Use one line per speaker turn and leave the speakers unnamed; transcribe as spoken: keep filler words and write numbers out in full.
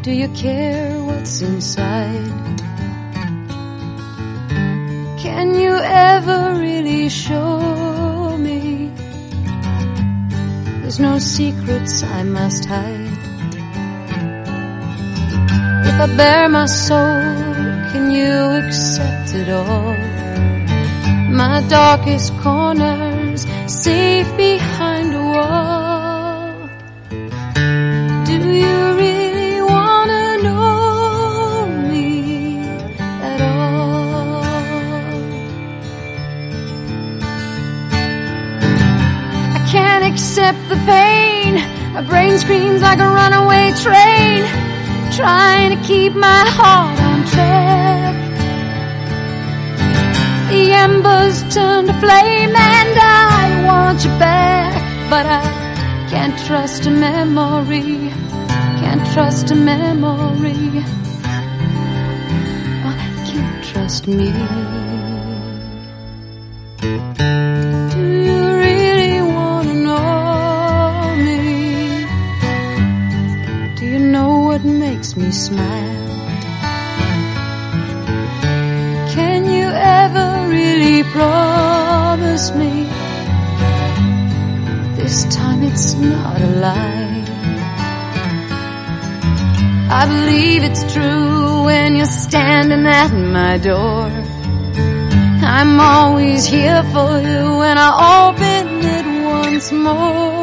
Do you care what's inside? Can you ever really show me there's no secrets I must hide? If I bare my soul, can you accept it all? My darkest corners, safe behind a wall. Do you really wanna know me at all? I can't accept the pain. My brain screams like a runaway train, trying to keep my heart on track. The embers turn to flame and I want you back, but I can't trust a memory, can't trust a memory. Oh, can't trust me. Do you really want to know me? Do you know what makes me smile? Can you ever really promise me this time it's not a lie? I believe it's true when you're standing at my door. I'm always here for you when I open it once more.